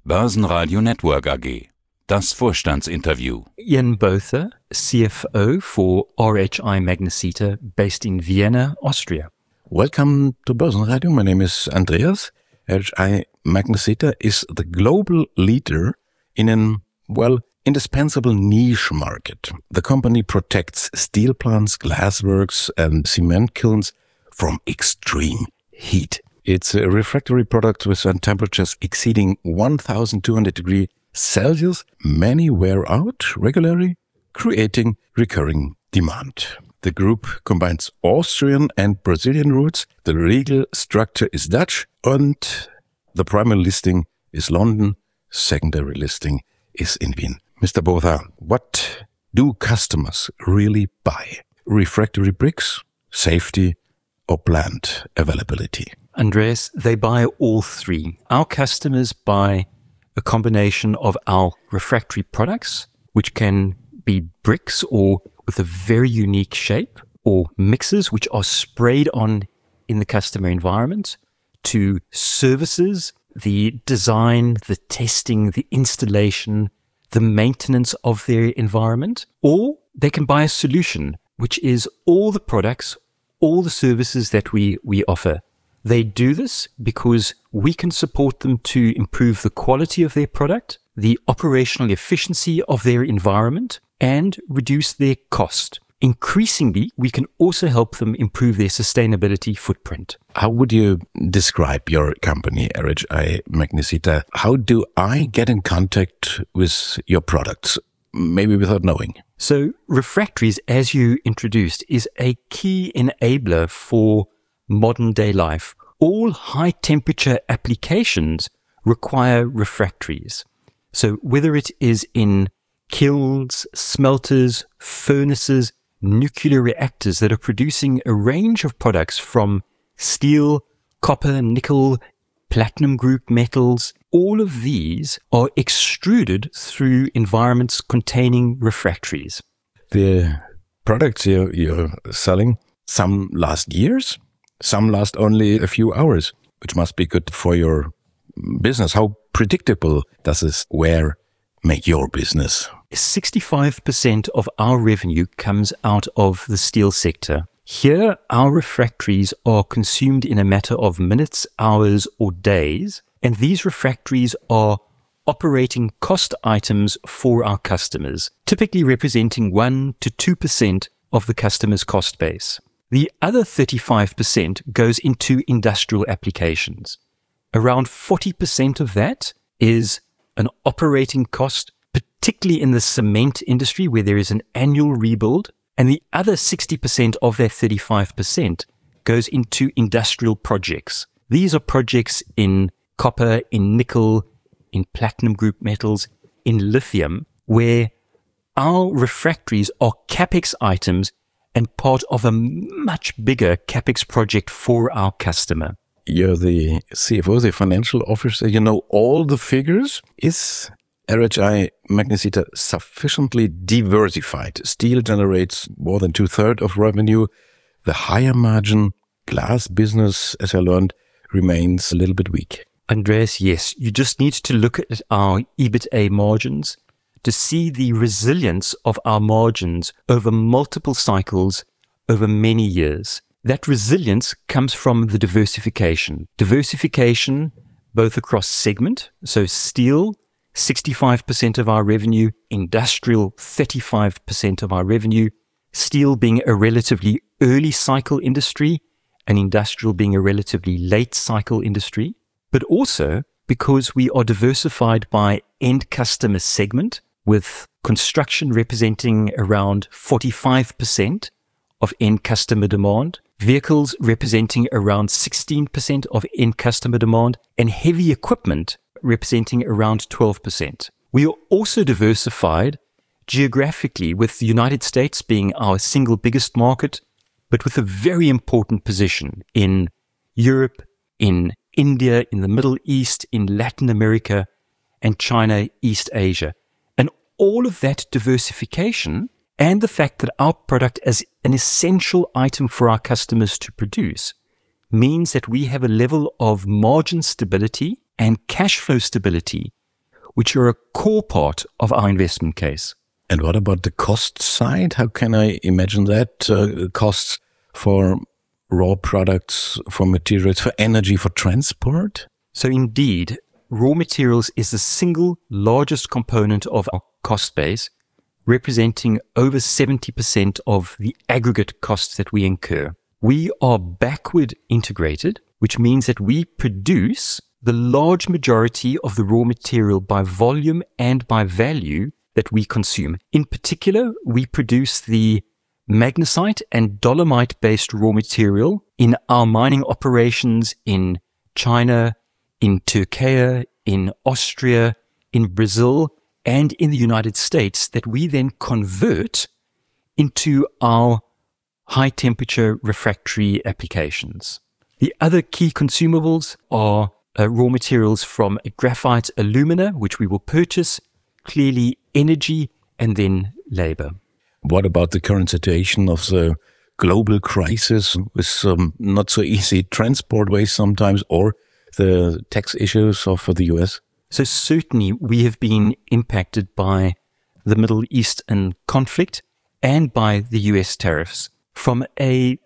Börsenradio Network AG. Das Vorstandsinterview. Ian Botha, CFO for RHI Magnesita, based in Vienna, Austria. Welcome to Börsenradio. My name is Andreas. RHI Magnesita is the global leader in an, indispensable niche market. The company protects steel plants, glassworks, and cement kilns from extreme heat. It's a refractory product with temperatures exceeding 1,200 degrees Celsius. Many wear out regularly, creating recurring demand. The group combines Austrian and Brazilian roots. The legal structure is Dutch, and the primary listing is London. Secondary listing is in Wien. Mr. Botha, what do customers really buy? Refractory bricks, safety, or plant availability? Andreas, they buy all three. Our customers buy a combination of our refractory products, which can be bricks or with a very unique shape, or mixes which are sprayed on in the customer environment, to services, the design, the testing, the installation, the maintenance of their environment. Or they can buy a solution, which is all the products, all the services that we offer. They do this because we can support them to improve the quality of their product, the operational efficiency of their environment, and reduce their cost. Increasingly, we can also help them improve their sustainability footprint. How would you describe your company, RHI Magnesita? How do I get in contact with your products, maybe without knowing? So refractories, as you introduced, is a key enabler for modern day life. All high temperature applications require refractories. So whether it is in kilns, smelters, furnaces, nuclear reactors that are producing a range of products from steel, copper, nickel, platinum group metals, all of these are extruded through environments containing refractories. The products you're selling, some last years, some last only a few hours, which must be good for your business. How predictable does this wear make your business? 65% of our revenue comes out of the steel sector. Here, our refractories are consumed in a matter of minutes, hours, or days, and these refractories are operating cost items for our customers, typically representing 1 to 2% of the customer's cost base. The other 35% goes into industrial applications. Around 40% of that is an operating cost, particularly in the cement industry where there is an annual rebuild, and the other 60% of that 35% goes into industrial projects. These are projects in copper, in nickel, in platinum group metals, in lithium, where our refractories are CapEx items and part of a much bigger CapEx project for our customer. You're the CFO, the financial officer. You know all the figures. Is RHI Magnesita sufficiently diversified? Steel generates more than 2/3 of revenue. The higher margin glass business, as I learned, remains a little bit weak. Andreas, yes. You just need to look at our EBITA margins to see the resilience of our margins over multiple cycles over many years. That resilience comes from the diversification. Diversification both across segment, so steel, 65% of our revenue, industrial, 35% of our revenue, steel being a relatively early cycle industry and industrial being a relatively late cycle industry, but also because we are diversified by end customer segment, with construction representing around 45% of end customer demand, vehicles representing around 16% of end customer demand, and heavy equipment representing around 12%. We are also diversified geographically, with the United States being our single biggest market, but with a very important position in Europe, in India, in the Middle East, in Latin America, and China, East Asia. And all of that diversification and the fact that our product is an essential item for our customers to produce means that we have a level of margin stability and cash flow stability which are a core part of our investment case. And what about the cost side? How can I imagine that? Costs for raw products, for materials, for energy, for transport? So indeed, raw materials is the single largest component of our cost base, representing over 70% of the aggregate costs that we incur. We are backward integrated, which means that we produce the large majority of the raw material by volume and by value that we consume. In particular, we produce the magnesite and dolomite-based raw material in our mining operations in China, in Turkey, in Austria, in Brazil, and in the United States that we then convert into our high-temperature refractory applications. The other key consumables are raw materials from graphite alumina, which we will purchase, clearly energy, and then labor. What about the current situation of the global crisis with not so easy transport ways sometimes, or the tax issues of the US? So certainly we have been impacted by the Middle Eastern conflict and by the US tariffs. From a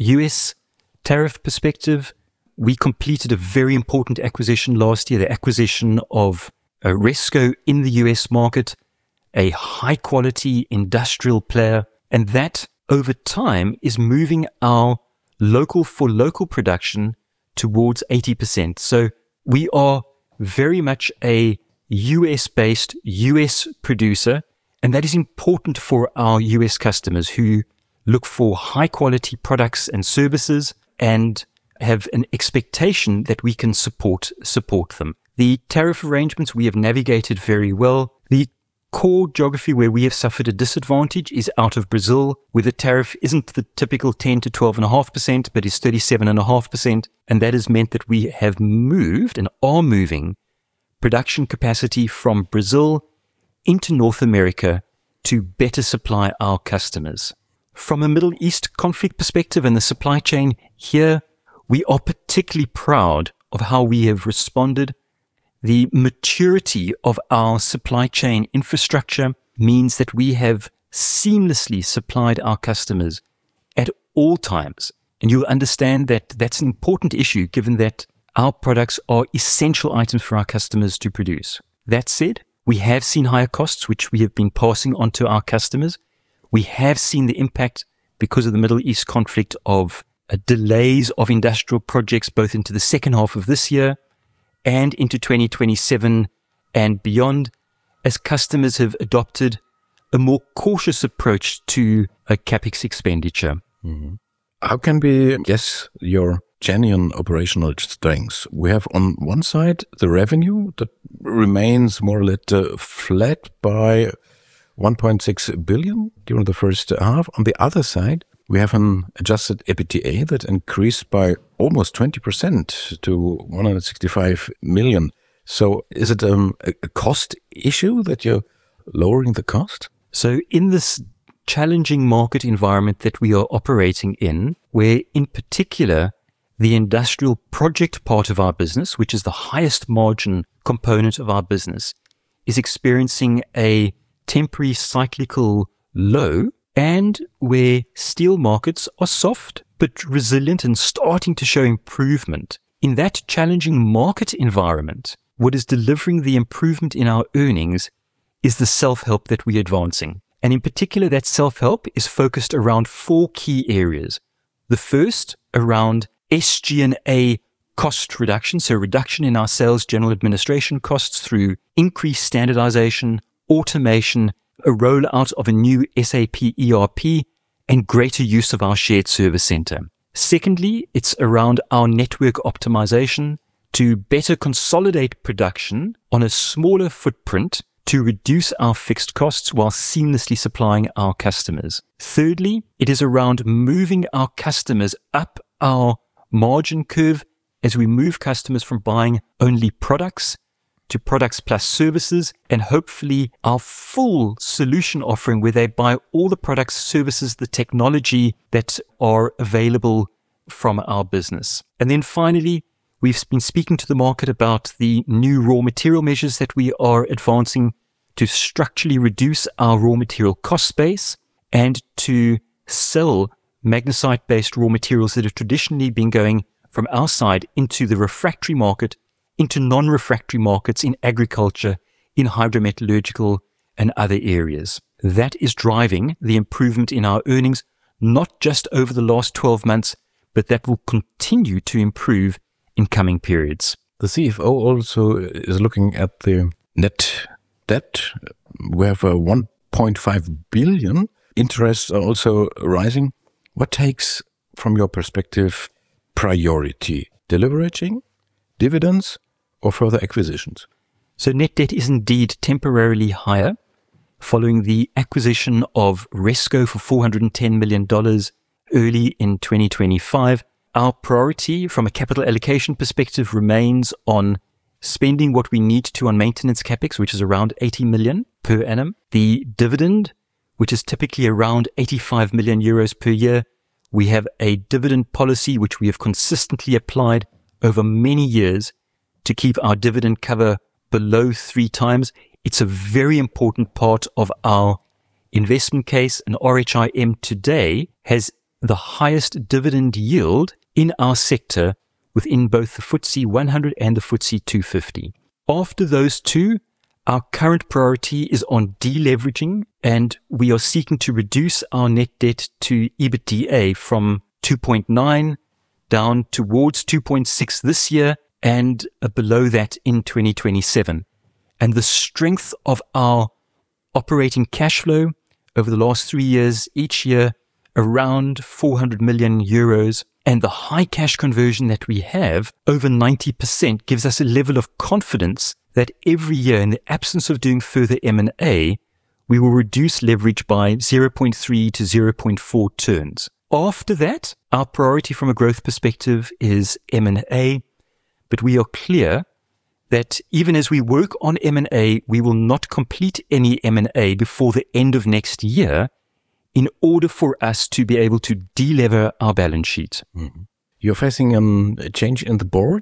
US tariff perspective, we completed a very important acquisition last year, the acquisition of Resco in the US market, a high-quality industrial player, and that over time is moving our local-for-local production towards 80%. So we are very much a US-based, US producer, and that is important for our US customers who look for high-quality products and services and have an expectation that we can support them. The tariff arrangements we have navigated very well. The core geography where we have suffered a disadvantage is out of Brazil, where the tariff isn't the typical 10 to 12.5%, but is 37.5%. And that has meant that we have moved and are moving production capacity from Brazil into North America to better supply our customers. From a Middle East conflict perspective and the supply chain here, we are particularly proud of how we have responded. The maturity of our supply chain infrastructure means that we have seamlessly supplied our customers at all times. And you'll understand that that's an important issue given that our products are essential items for our customers to produce. That said, we have seen higher costs, which we have been passing on to our customers. We have seen the impact because of the Middle East conflict of delays of industrial projects both into the second half of this year and into 2027 and beyond, as customers have adopted a more cautious approach to a CapEx expenditure. Mm-hmm. How can we guess your genuine operational strengths? We have on one side the revenue that remains more or less flat by 1.6 billion during the first half. On the other side, we have an adjusted EBITDA that increased by almost 20% to 165 million. So is it a cost issue that you're lowering the cost? So in this challenging market environment that we are operating in, where in particular the industrial project part of our business, which is the highest margin component of our business, is experiencing a temporary cyclical low, and where steel markets are soft but resilient and starting to show improvement. In that challenging market environment, what is delivering the improvement in our earnings is the self-help that we're advancing. And in particular, that self-help is focused around 4 key areas. The first, around SG&A cost reduction, so reduction in our sales general administration costs through increased standardization, automation, a rollout of a new SAP ERP, and greater use of our shared service center. Secondly, it's around our network optimization to better consolidate production on a smaller footprint to reduce our fixed costs while seamlessly supplying our customers. Thirdly, it is around moving our customers up our margin curve as we move customers from buying only products to products plus services, and hopefully our full solution offering where they buy all the products, services, the technology that are available from our business. And then finally, We've been speaking to the market about the new raw material measures that we are advancing to structurally reduce our raw material cost base and to sell magnesite-based raw materials that have traditionally been going from our side into the refractory market, into non-refractory markets in agriculture, in hydrometallurgical and other areas. That is driving the improvement in our earnings, not just over the last 12 months, but that will continue to improve in coming periods. The CFO also is looking at the net debt. We have 1.5 billion. Interests are also rising. What takes, from your perspective, priority? Deleveraging, dividends, or further acquisitions? So net debt is indeed temporarily higher following the acquisition of Resco for $410 million early in 2025. Our priority from a capital allocation perspective remains on spending what we need to on maintenance capex, which is around 80 million per annum. The dividend, which is typically around 85 million euros per year. We have a dividend policy which we have consistently applied over many years to keep our dividend cover below 3 times. It's a very important part of our investment case, and RHIM today has the highest dividend yield in our sector within both the FTSE 100 and the FTSE 250. After those two, our current priority is on deleveraging, and we are seeking to reduce our net debt to EBITDA from 2.9 down towards 2.6 this year and below that in 2027. And the strength of our operating cash flow over the last 3 years, each year around 400 million euros, and the high cash conversion that we have, over 90%, gives us a level of confidence that every year, in the absence of doing further M&A, we will reduce leverage by 0.3 to 0.4 turns. After that, our priority from a growth perspective is M&A, but we are clear that even as we work on M&A, we will not complete any M&A before the end of next year in order for us to be able to delever our balance sheet. Mm-hmm. You're facing a change in the board.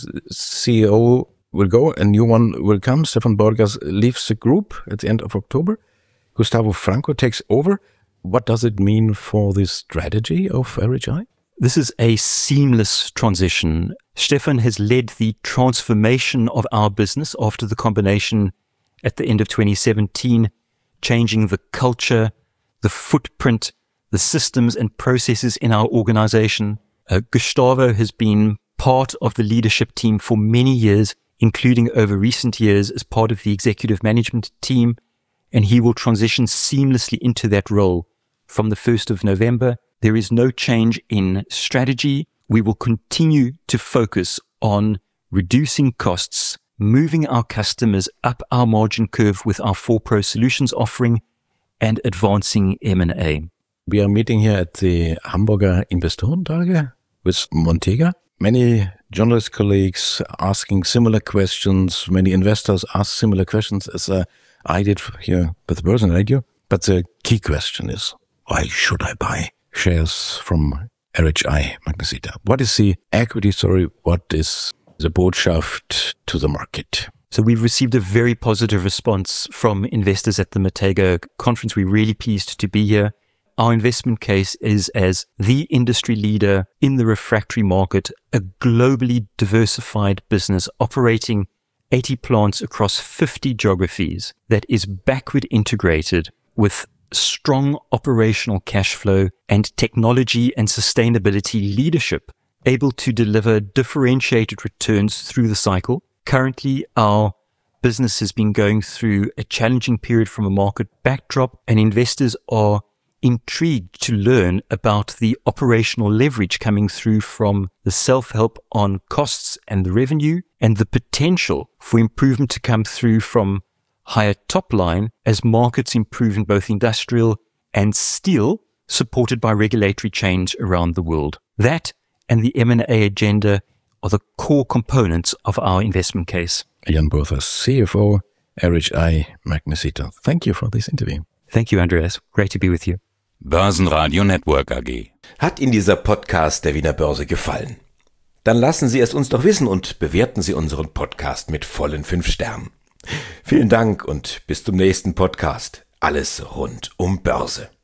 CEO will go, a new one will come. Stefan Borgas leaves the group at the end of October. Gustavo Franco takes over. What does it mean for the strategy of RHI? This is a seamless transition. Stefan has led the transformation of our business after the combination at the end of 2017, changing the culture, the footprint, the systems and processes in our organization. Gustavo has been part of the leadership team for many years, including over recent years as part of the executive management team, and he will transition seamlessly into that role from the 1st of November. There is no change in strategy. We will continue to focus on reducing costs, moving our customers up our margin curve with our 4Pro solutions offering, and advancing M&A. We are meeting here at the Hamburger Investorentage with Montega. Many journalist colleagues asking similar questions. Many investors ask similar questions as I did here with Börsenradio. But the key question is, why should I buy shares from RHI Magnesita? What is the equity story? What is the Botschaft to the market? So we've received a very positive response from investors at the Montega conference. We're really pleased to be here. Our investment case is as the industry leader in the refractory market, a globally diversified business operating 80 plants across 50 geographies that is backward integrated with strong operational cash flow and technology and sustainability leadership, able to deliver differentiated returns through the cycle. Currently, our business has been going through a challenging period from a market backdrop, and investors are intrigued to learn about the operational leverage coming through from the self-help on costs and the revenue, and the potential for improvement to come through from higher top line as markets improve in both industrial and steel, supported by regulatory change around the world. That and the M&A agenda are the core components of our investment case. Jan Bothas, CFO, RHI Magnesita. Thank you for this interview. Thank you, Andreas. Great to be with you. Börsenradio Network AG. Hat Ihnen dieser Podcast der Wiener Börse gefallen? Dann lassen Sie es uns doch wissen und bewerten Sie unseren Podcast mit vollen 5 Sternen. Vielen Dank und bis zum nächsten Podcast. Alles rund um Börse.